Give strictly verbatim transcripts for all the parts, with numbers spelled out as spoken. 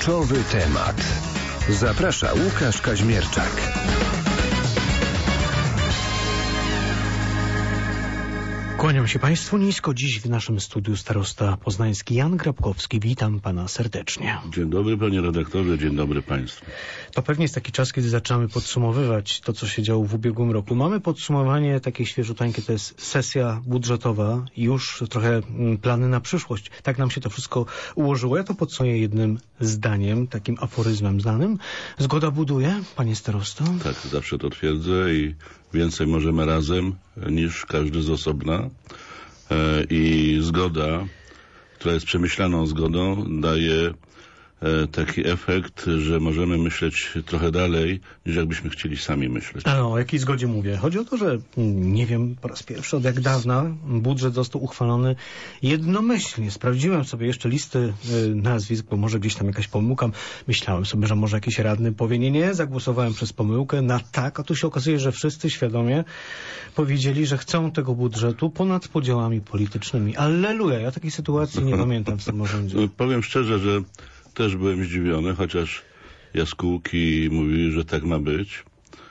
Kluczowy temat. Zaprasza Łukasz Kaźmierczak. Kłaniam się Państwu nisko. Dziś w naszym studiu starosta poznański Jan Grabkowski. Witam Pana serdecznie. Dzień dobry Panie redaktorze, dzień dobry Państwu. To pewnie jest taki czas, kiedy zaczynamy podsumowywać to, co się działo w ubiegłym roku. Mamy podsumowanie takie świeżuteńkie, to jest sesja budżetowa i już trochę plany na przyszłość. Tak nam się to wszystko ułożyło. Ja to podsumuję jednym zdaniem, takim aforyzmem znanym. Zgoda buduje, Panie starosto? Tak, zawsze to twierdzę i więcej możemy razem niż każdy z osobna. E, I zgoda, która jest przemyślaną zgodą, daje e, taki efekt, że możemy myśleć trochę dalej, niż jakbyśmy chcieli sami myśleć. A o jakiej zgodzie mówię? Chodzi o to, że nie wiem, po raz pierwszy od jak dawna budżet został uchwalony jednomyślnie. Sprawdziłem sobie jeszcze listy y, nazwisk, bo może gdzieś tam jakaś pomyłka. Myślałem sobie, że może jakiś radny powie, nie, nie, zagłosowałem przez pomyłkę na tak, a tu się okazuje, że wszyscy świadomie powiedzieli, że chcą tego budżetu ponad podziałami politycznymi. Alleluja, ja takiej sytuacji nie pamiętam w samorządzie. Powiem szczerze, że też byłem zdziwiony, chociaż jaskółki mówiły, że tak ma być.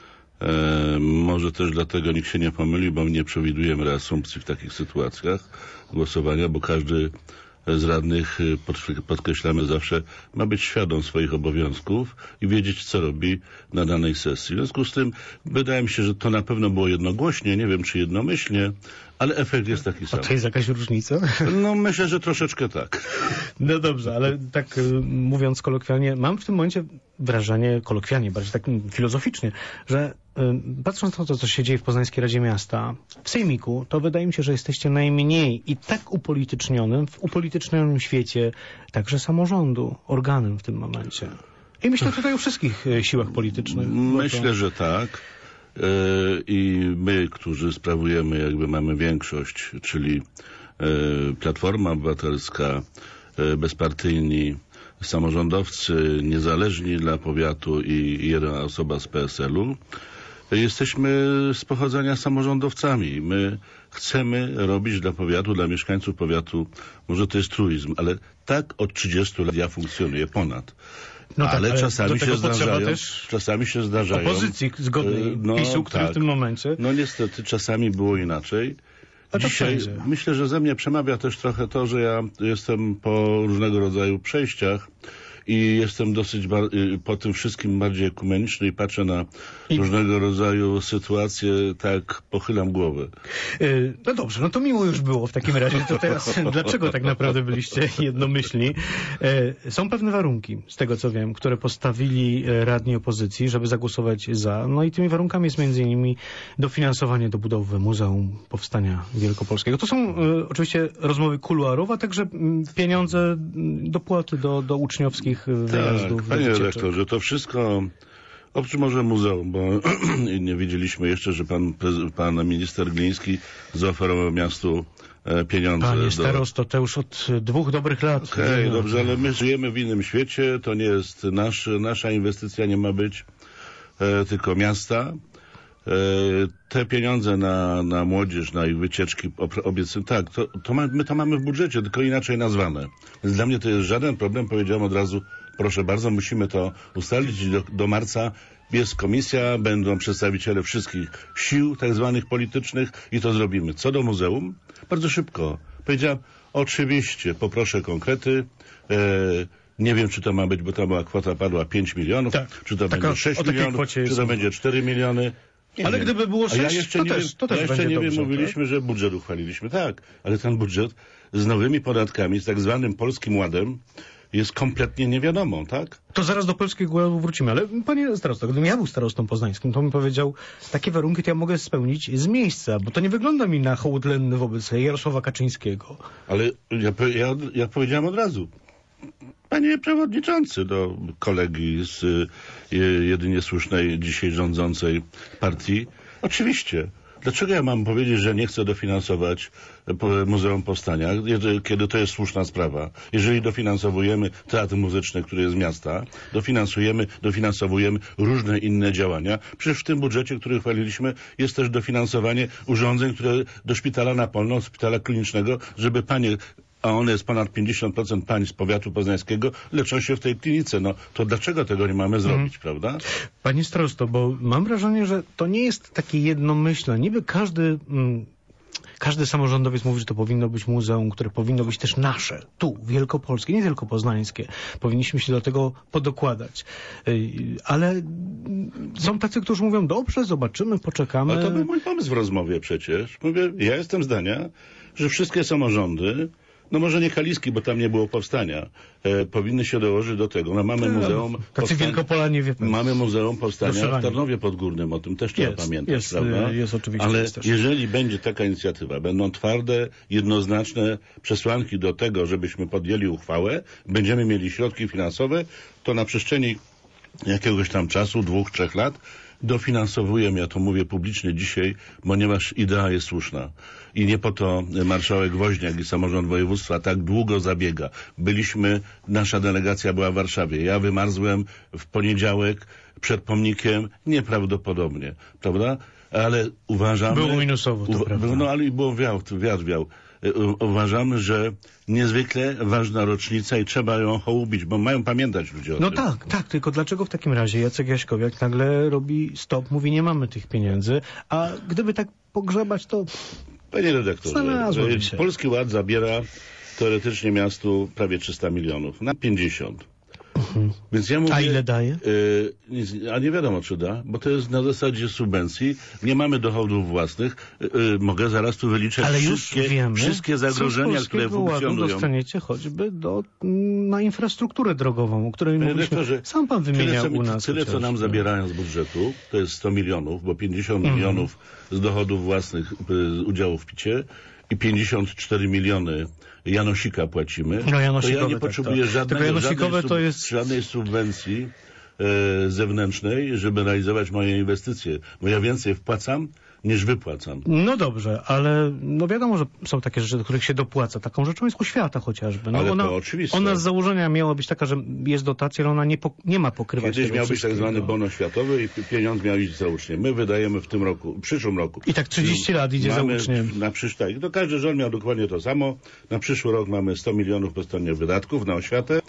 E, może też dlatego nikt się nie pomyli, bo nie przewidujemy reasumpcji w takich sytuacjach głosowania, bo każdy z radnych, pod, podkreślamy zawsze, ma być świadom swoich obowiązków i wiedzieć, co robi na danej sesji. W związku z tym wydaje mi się, że to na pewno było jednogłośnie, nie wiem czy jednomyślnie, ale efekt jest taki sam. A to jest jakaś różnica? No myślę, że troszeczkę tak. No dobrze, ale tak y, mówiąc kolokwialnie, mam w tym momencie wrażenie, kolokwialnie, bardziej tak filozoficznie, że y, patrząc na to, co się dzieje w Poznańskiej Radzie Miasta, w Sejmiku, to wydaje mi się, że jesteście najmniej i tak upolitycznionym, w upolitycznionym świecie także samorządu, organem w tym momencie. I myślę tutaj o wszystkich y, siłach politycznych. Myślę, to... że tak. I my, którzy sprawujemy, jakby mamy większość, czyli Platforma Obywatelska, bezpartyjni samorządowcy, niezależni dla powiatu i jedna osoba z P S L u, jesteśmy z pochodzenia samorządowcami. My chcemy robić dla powiatu, dla mieszkańców powiatu, może to jest truizm, ale tak od trzydziestu lat ja funkcjonuję ponad. No tak, ale, ale czasami się zdarzają, też czasami się zdarzają opozycji zgodnej no, PiSu, który tak. w tym momencie... No niestety czasami było inaczej. A to dzisiaj wszędzie. Myślę, że ze mnie przemawia też trochę to, że ja jestem po różnego rodzaju przejściach i jestem dosyć po tym wszystkim bardziej ekumeniczny i patrzę na I... różnego rodzaju sytuacje, tak pochylam głowę. Yy, no dobrze, no to miło już było w takim razie. To teraz dlaczego tak naprawdę byliście jednomyślni? Yy, są pewne warunki, z tego co wiem, które postawili radni opozycji, żeby zagłosować za. No i tymi warunkami jest między innymi dofinansowanie do budowy Muzeum Powstania Wielkopolskiego. To są yy, oczywiście rozmowy kuluarowe, a także yy, pieniądze, dopłaty do, do uczniowskich wyjazdów. Tak, panie redaktorze, to wszystko, oprócz może muzeum, bo nie wiedzieliśmy jeszcze, że pan, pan minister Gliński zaoferował miastu e, pieniądze. Panie starosto, to już od dwóch dobrych lat. Okej, okay, dobrze, ale my żyjemy w innym świecie, to nie jest nasz, nasza inwestycja nie ma być, e, tylko miasta. E, te pieniądze na, na młodzież, na ich wycieczki obiecują, tak, to, to ma, my to mamy w budżecie, tylko inaczej nazwane. Więc dla mnie to jest żaden problem, powiedziałem od razu, proszę bardzo, musimy to ustalić do, do marca. Jest komisja, będą przedstawiciele wszystkich sił tak zwanych politycznych i to zrobimy. Co do muzeum, bardzo szybko. Powiedziałem, oczywiście, poproszę konkrety, e, nie wiem, czy to ma być, bo ta była kwota padła pięć milionów, tak, czy to będzie sześć milionów, czy to będzie cztery miliony. Nie ale wiem. gdyby było sześć, ja jeszcze to, nie też, wiem, to też ja jeszcze będzie nie dobrze, wiem, mówiliśmy, tak? że budżet uchwaliliśmy. Tak, ale ten budżet z nowymi podatkami, z tak zwanym Polskim Ładem jest kompletnie niewiadomą, tak? To zaraz do Polskiego Ładu wrócimy, ale panie starosto, gdybym ja był starostą poznańskim, to mi powiedział, takie warunki to ja mogę spełnić z miejsca, bo to nie wygląda mi na hołd lenny wobec Jarosława Kaczyńskiego. Ale ja, ja, ja powiedziałem od razu. Panie przewodniczący, do kolegi z y, jedynie słusznej dzisiaj rządzącej partii, oczywiście. Dlaczego ja mam powiedzieć, że nie chcę dofinansować Muzeum Powstania, kiedy to jest słuszna sprawa? Jeżeli dofinansowujemy teatr muzyczny, który jest z miasta, dofinansujemy, dofinansowujemy różne inne działania. Przecież w tym budżecie, który uchwaliliśmy, jest też dofinansowanie urządzeń, które do szpitala na Polną, szpitala klinicznego, żeby panie a one jest ponad pięćdziesiąt procent pań z powiatu poznańskiego, leczą się w tej klinice. No to dlaczego tego nie mamy zrobić, mm. prawda? Panie starosto, bo mam wrażenie, że to nie jest takie jednomyślne. Niby każdy... Mm, Każdy samorządowiec mówi, że to powinno być muzeum, które powinno być też nasze, tu, wielkopolskie, nie tylko poznańskie. Powinniśmy się do tego podokładać. Ale są tacy, którzy mówią, dobrze, zobaczymy, poczekamy. Ale to był mój pomysł w rozmowie przecież. Mówię, ja jestem zdania, że wszystkie samorządy, no może nie Kaliski, bo tam nie było powstania, e, powinny się dołożyć do tego. No mamy muzeum... Tacy Wielkopolanie wie pan. Mamy muzeum powstania w Tarnowie Podgórnym, o tym też trzeba jest, pamiętać, jest, prawda? Jest oczywiście. Ale jest też. jeżeli będzie taka inicjatywa, będą twarde, jednoznaczne przesłanki do tego, żebyśmy podjęli uchwałę, będziemy mieli środki finansowe, to na przestrzeni jakiegoś tam czasu, dwóch, trzech lat, dofinansowujemy, ja to mówię publicznie dzisiaj, ponieważ idea jest słuszna. I nie po to marszałek Woźniak i samorząd województwa tak długo zabiega. Byliśmy, nasza delegacja była w Warszawie. Ja wymarzłem w poniedziałek przed pomnikiem nieprawdopodobnie, prawda? Ale uważamy... Było minusowo, to uwa- prawda. No ale i było wiał, wiatr wiał. U- uważamy, że niezwykle ważna rocznica i trzeba ją hołubić, bo mają pamiętać ludzie o No tym. tak, tak, tylko dlaczego w takim razie Jacek Jaśkowiak nagle robi stop, mówi nie mamy tych pieniędzy, a gdyby tak pogrzebać, to... Panie redaktorze, Znalazłoby się. Polski Ład zabiera teoretycznie miastu prawie trzysta milionów, na pięćdziesiąt. Mhm. Więc ja mówię, A ile daje? Y, nic, a nie wiadomo, czy da, bo to jest na zasadzie subwencji. Nie mamy dochodów własnych. Y, y, mogę zaraz tu wyliczyć Ale już wszystkie, wiemy, wszystkie zagrożenia, które funkcjonują. dostaniecie choćby do, na infrastrukturę drogową, o której Panie mówiliśmy. rektorze, Sam pan tyle, wymieniał co, mi- u nas. tyle, co chociaż, nam no. zabierają z budżetu, to jest sto milionów, bo pięćdziesiąt Mhm. milionów z dochodów własnych y, z udziału w picie i pięćdziesiąt cztery miliony Janosika płacimy. No, to Janosikowe, ja nie tak, potrzebuję tak. żadnego, Tylko Janosikowe żadnej, sub, to jest... żadnej subwencji e, zewnętrznej, żeby realizować moje inwestycje, bo ja więcej wpłacam niż wypłacam. No dobrze, ale no wiadomo, że są takie rzeczy, do których się dopłaca. Taką rzeczą jest oświata chociażby. No Ale to ona, oczywiste. Ona z założenia miała być taka, że jest dotacja, ale ona nie, po, nie ma pokrywać Kiedyś tego miał być tak wszystkiego. zwany bon oświatowy i pieniądz miał iść za uczniem. My wydajemy w tym roku, w przyszłym roku. I tak trzydzieści lat idzie mamy za uczniem. Na przysz, tak, to każdy rząd miał dokładnie to samo. Na przyszły rok mamy sto milionów po stronie wydatków na oświatę.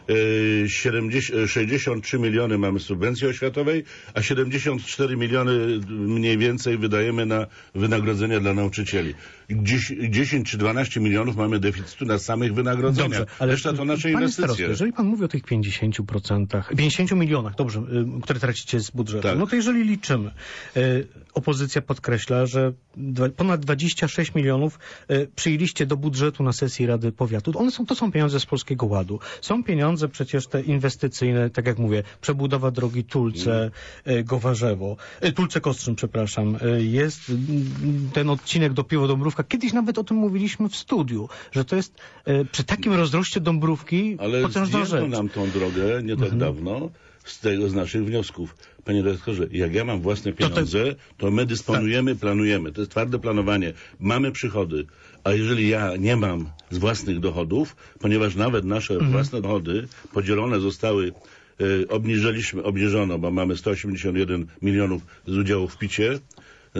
Yy, siedemdziesiąt, sześćdziesiąt trzy miliony mamy subwencji oświatowej, a siedemdziesiąt cztery miliony mniej więcej wydajemy na wynagrodzenia dla nauczycieli. dziesięć czy dwanaście milionów mamy deficytu na samych wynagrodzeniach. Dobrze, ale Reszta to nasze panie inwestycje. starosto, jeżeli pan mówi o tych pięćdziesięciu procentach, pięćdziesięciu milionach, dobrze, y, które tracicie z budżetu, Tak. no to jeżeli liczymy, y, opozycja podkreśla, że dwa, ponad dwadzieścia sześć milionów y, przyjęliście do budżetu na sesji Rady Powiatu. One są, to są pieniądze z Polskiego Ładu. Są pieniądze przecież te inwestycyjne, tak jak mówię, przebudowa drogi Tulce, y, Gowarzewo, y, Tulce Kostrzyn, przepraszam. Y, jest y, ten odcinek do Piło-Dąbrówka. Kiedyś nawet o tym mówiliśmy w studiu, że to jest y, przy takim rozroście Dąbrówki Ale potężna zdjęto rzecz. nam tą drogę nie tak Mhm. dawno z tego, z naszych wniosków. Panie redaktorze, jak ja mam własne pieniądze, to my dysponujemy, planujemy. To jest twarde planowanie. Mamy przychody. A jeżeli ja nie mam z własnych dochodów, ponieważ nawet nasze Mhm. własne dochody podzielone zostały, e, obniżyliśmy, obniżono, bo mamy sto osiemdziesiąt jeden milionów z udziału w picie, e,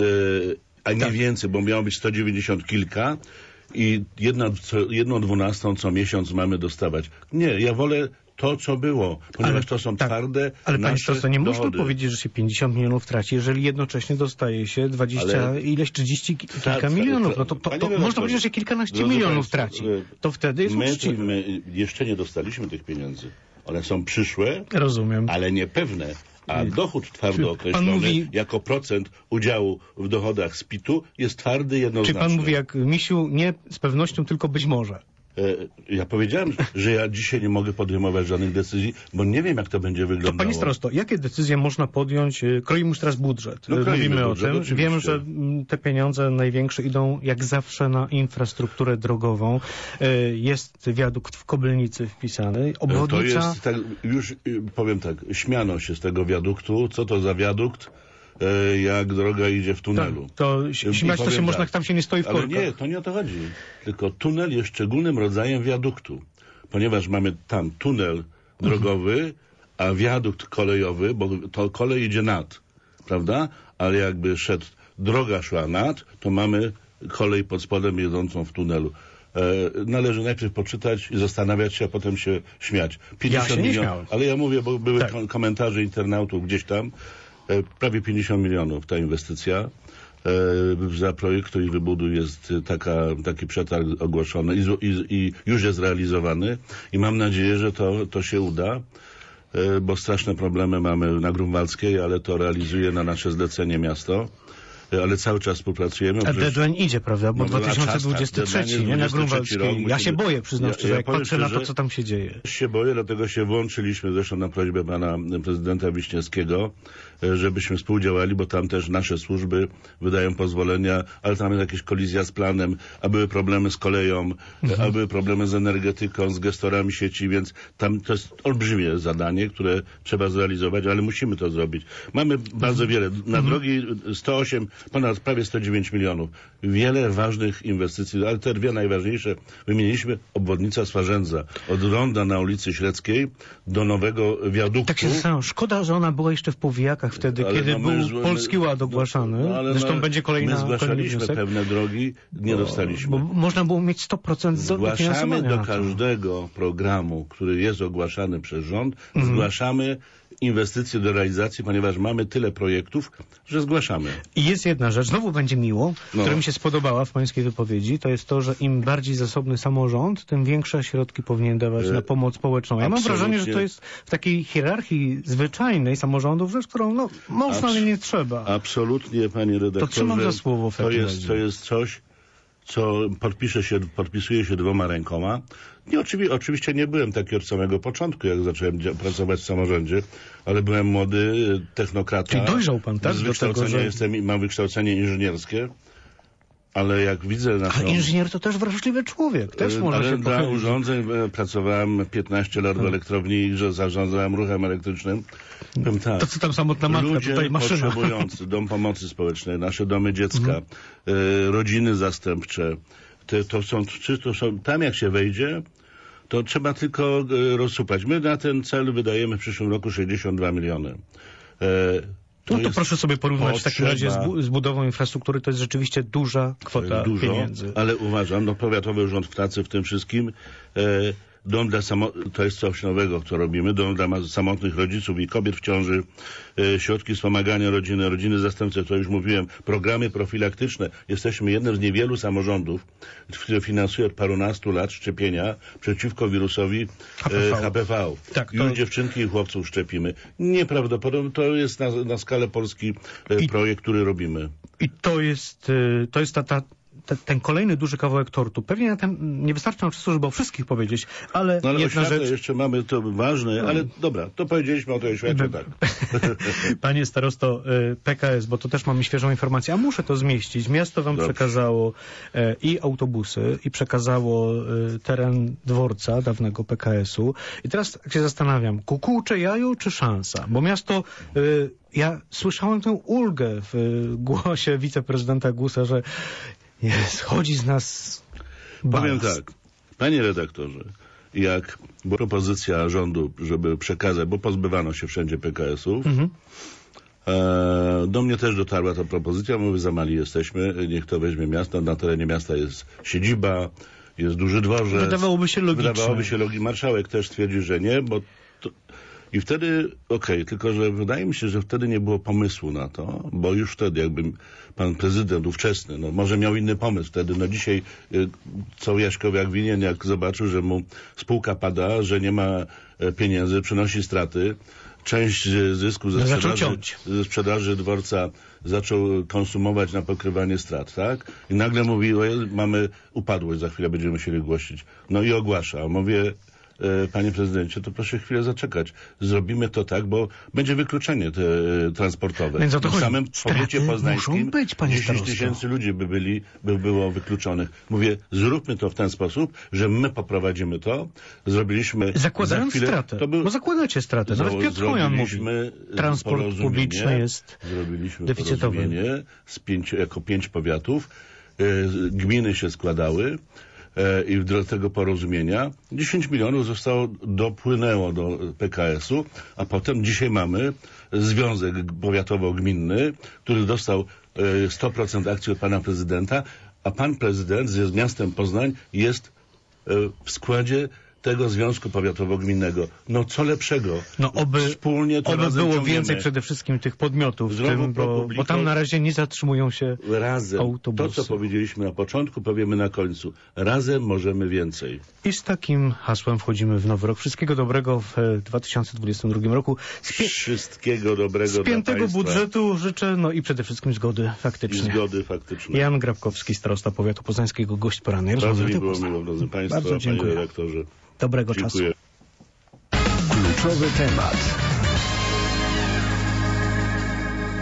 a nie Tak. więcej, bo miało być sto dziewięćdziesiąt kilka i jedna, co, jedną dwunastą co miesiąc mamy dostawać. Nie, ja wolę to, co było, ponieważ Ale- to są tak, twarde Ale panie nasze starosto, nie dochody. można powiedzieć, że się pięćdziesiąt milionów traci, jeżeli jednocześnie dostaje się dwadzieścia, Ale- ileś trzydzieści ki- kilka Tak, milionów. tak, No to, to, panie to redaktorze, można powiedzieć, że się kilkanaście drodzy milionów państwo, traci. y, To wtedy jest My, uczciwe. my jeszcze nie dostaliśmy tych pieniędzy. One są przyszłe, Rozumiem. ale niepewne. A dochód twardo Pan określony mówi- jako procent udziału w dochodach z pitu jest twardy, Czy jednoznaczny. pan mówi jak Misiu, nie z pewnością, tylko być może. E, Ja powiedziałem, że ja dzisiaj nie mogę podejmować żadnych decyzji, bo nie wiem, jak to będzie To wyglądało. panie starosto, jakie decyzje można podjąć? Y, Kroimy już teraz budżet. No, Y, kroimy Mówimy budżet, o tym. oczywiście. Wiem, że mm, te pieniądze największe idą jak zawsze na infrastrukturę drogową. Y, Jest wiadukt w Kobylnicy wpisany. To Obwodnica... jest, tak, już y, powiem tak, śmiano się z tego wiaduktu. Co to za wiadukt, e, jak droga idzie w Tak, tunelu. to ś- I śmiać to powiem się można, tak, jak tam się nie stoi w Ale korkach. nie, to nie o to chodzi. Tylko tunel jest szczególnym rodzajem wiaduktu. Ponieważ mamy tam tunel drogowy, a wiadukt kolejowy, bo to kolej idzie nad, prawda? Ale jakby szedł, droga szła nad, to mamy kolej pod spodem jedzącą w tunelu. należy najpierw poczytać i zastanawiać się, a potem się śmiać. Ja się nie milionów, śmiałem. ale ja mówię, bo były Tak. kom- komentarze internautów gdzieś tam, e, prawie pięćdziesiąt milionów ta inwestycja. E, za projekt, który wybuduj jest taka, taki przetarg ogłoszony i, z- i, i już jest realizowany i mam nadzieję, że to, to się uda, e, bo straszne problemy mamy na Grunwaldzkiej, ale to realizuje na nasze zlecenie miasto, e, ale cały czas współpracujemy. A Przecież- deadline idzie, prawda? Bo No, a czas, dwa tysiące tak, dwudziesty trzeci, deadline nie? Na jest dwudziesty trzeci Grunwaldzkiej. rok, Ja się musimy- boję, przyznam Ja- szczerze, ja jak powiem patrzę na to, szczerze, co tam się dzieje. Też się boję, dlatego się włączyliśmy zresztą na prośbę pana prezydenta Wiśniewskiego, e, żebyśmy współdziałali, bo tam też nasze służby wydają pozwolenia, ale tam jest jakaś kolizja z planem, a były problemy z koleją, Mhm. a były problemy z energetyką, z gestorami sieci, więc tam to jest olbrzymie zadanie, które trzeba zrealizować, ale musimy to zrobić. Mamy bardzo wiele. Na Mhm. drogi sto osiem, ponad prawie sto dziewięć milionów. Wiele ważnych inwestycji, ale te dwie najważniejsze wymieniliśmy. Obwodnica Swarzędza. Od ronda na ulicy Średzkiej do nowego wiaduktu. Tak się zastanawiam, szkoda, że ona była jeszcze w powijakach wtedy, Ale kiedy no był my zło- Polski Ład ogłaszany. no, ale Zresztą no, będzie kolejna, My kolejny zgłaszaliśmy wniosek. pewne drogi, nie dostaliśmy. Bo można było mieć sto procent z Zgłaszamy dofinansowania do na to. każdego programu, który jest ogłaszany przez rząd, Mhm. zgłaszamy inwestycje do realizacji, ponieważ mamy tyle projektów, że zgłaszamy. I jest jedna rzecz, znowu będzie miło, No. która mi się spodobała w pańskiej wypowiedzi, to jest to, że im bardziej zasobny samorząd, tym większe środki powinien dawać E, na pomoc społeczną. Ja mam absolutnie. wrażenie, że to jest w takiej hierarchii zwyczajnej samorządów rzecz, którą no, można, ale nie trzeba. Absolutnie, panie redaktorze. To trzymam za słowo w to takim jest, razie. to jest coś, co podpisze się, podpisuje się dwoma rękoma. Nie, oczywi, oczywiście nie byłem taki od samego początku, jak zacząłem dzia- pracować w samorządzie, ale byłem młody technokrata. Czyli dojrzał pan, tak, Z do wykształcenia tego, że- jestem, i mam wykształcenie inżynierskie, ale jak widzę naszą... A inżynier to też wrażliwy człowiek, też E, można ale się dla pochylić. urządzeń e, pracowałem piętnaście lat w elektrowni i że zarządzałem ruchem elektrycznym. Powiem tak, To co tam samotna matka, ludzie tutaj maszyna. potrzebujący, dom pomocy społecznej, nasze domy dziecka, Mhm. e, rodziny zastępcze, te, to są, czy to są, tam jak się wejdzie, to trzeba tylko e, rozsupać. My na ten cel wydajemy w przyszłym roku sześćdziesiąt dwa miliony. E, No to jest proszę sobie porównać w takim razie z, potrzeba- bu- z budową infrastruktury, to jest rzeczywiście duża kwota dużo, pieniędzy. ale uważam, no Powiatowy Urząd Pracy w tym wszystkim, e, dom dla samo, to jest coś nowego, co robimy, dom dla ma- samotnych rodziców i kobiet w ciąży, e, środki wspomagania rodziny, rodziny zastępcze, to już mówiłem, programy profilaktyczne. Jesteśmy jednym z niewielu samorządów, które finansuje od parunastu lat szczepienia przeciwko wirusowi H P V. e, H P V. Tak, to- Już dziewczynki i chłopców szczepimy. Nieprawdopodobne, to jest na, na skalę Polski e, I- projekt, który robimy. I to jest, y, to jest ta, ta, ta, ten kolejny duży kawałek tortu. Pewnie na tym nie wystarczy nam czasu, żeby o wszystkich powiedzieć, ale, No ale jedna oświatę rzecz... jeszcze mamy, to ważne, ale dobra, to powiedzieliśmy o tej oświacie, tak. Panie starosto, y, P K S, bo to też mamy świeżą informację, a muszę to zmieścić. Miasto wam Dobrze. przekazało e, i autobusy, i przekazało y, teren dworca dawnego P K S-u. I teraz tak się zastanawiam, kukułcze jaju czy szansa? Bo miasto... Y, ja słyszałem tę ulgę w y, głosie wiceprezydenta Gusa, że nie, schodzi z nas Powiem balast. tak, panie redaktorze, jak była propozycja rządu, żeby przekazać, bo pozbywano się wszędzie P K S-ów, Mhm. e, do mnie też dotarła ta propozycja, mówię, za mali jesteśmy, niech to weźmie miasto, na terenie miasta jest siedziba, jest duży dworzec. Wydawałoby się logiczne. Wydawałoby się logiczne. Marszałek też stwierdził, że nie, bo to... I wtedy, okej, tylko że wydaje mi się, że wtedy nie było pomysłu na to, bo już wtedy jakby pan prezydent ówczesny, no może miał inny pomysł wtedy, no dzisiaj y, co Jaśkowiak winien, jak zobaczył, że mu spółka pada, że nie ma e, pieniędzy, przynosi straty, część e, zysku ze No, zaczął sprzedaży, ciąć. ze sprzedaży dworca zaczął konsumować na pokrywanie strat, tak? I nagle mówi, ojej, mamy upadłość, za chwilę będziemy musieli głosić. No i ogłasza. Mówię, e, panie prezydencie, to proszę chwilę zaczekać. Zrobimy to tak, bo będzie wykluczenie te, e, transportowe. Więc o to w chodzi. samym Straty powiecie poznańskim muszą być, panie dziesięć starosto. tysięcy ludzi by, byli, by było wykluczonych. Mówię, zróbmy to w ten sposób, że my poprowadzimy to. Zrobiliśmy... Zakładając za chwilę, stratę. To był, Bo zakładacie stratę. Nawet Zro- Piotr Hojan mówi. zrobiliśmy Transport porozumienie, publiczny jest Zrobiliśmy deficytowy. porozumienie z pięciu, jako pięć powiatów. E, gminy się składały e, i do tego porozumienia dziesięć milionów zostało, dopłynęło do P K S-u, a potem dzisiaj mamy związek powiatowo-gminny, który dostał e, sto procent akcji od pana prezydenta, a pan prezydent z miastem Poznań jest w składzie tego Związku Powiatowo-Gminnego. No co lepszego? No oby, Wspólnie to oby razem było ciągniemy. więcej przede wszystkim tych podmiotów, w Zdrowo tym, bo, publiko- bo tam na razie nie zatrzymują się Razem. autobusy. To, co powiedzieliśmy na początku, powiemy na końcu. Razem możemy więcej. I z takim hasłem wchodzimy w nowy rok. Wszystkiego dobrego w dwa tysiące dwudziestym drugim roku. Spie- Wszystkiego dobrego dla Spiętego państwa. budżetu życzę, no i przede wszystkim zgody I faktycznie. zgody faktyczne. Jan Grabkowski, starosta powiatu poznańskiego, gość porannej Bardzo rozmowy. mi Radia było Poznań. miło, drodzy Państwo, Bardzo panie dziękuję. redaktorze. Dobrego czasu. Dziękuję. Kluczowy temat.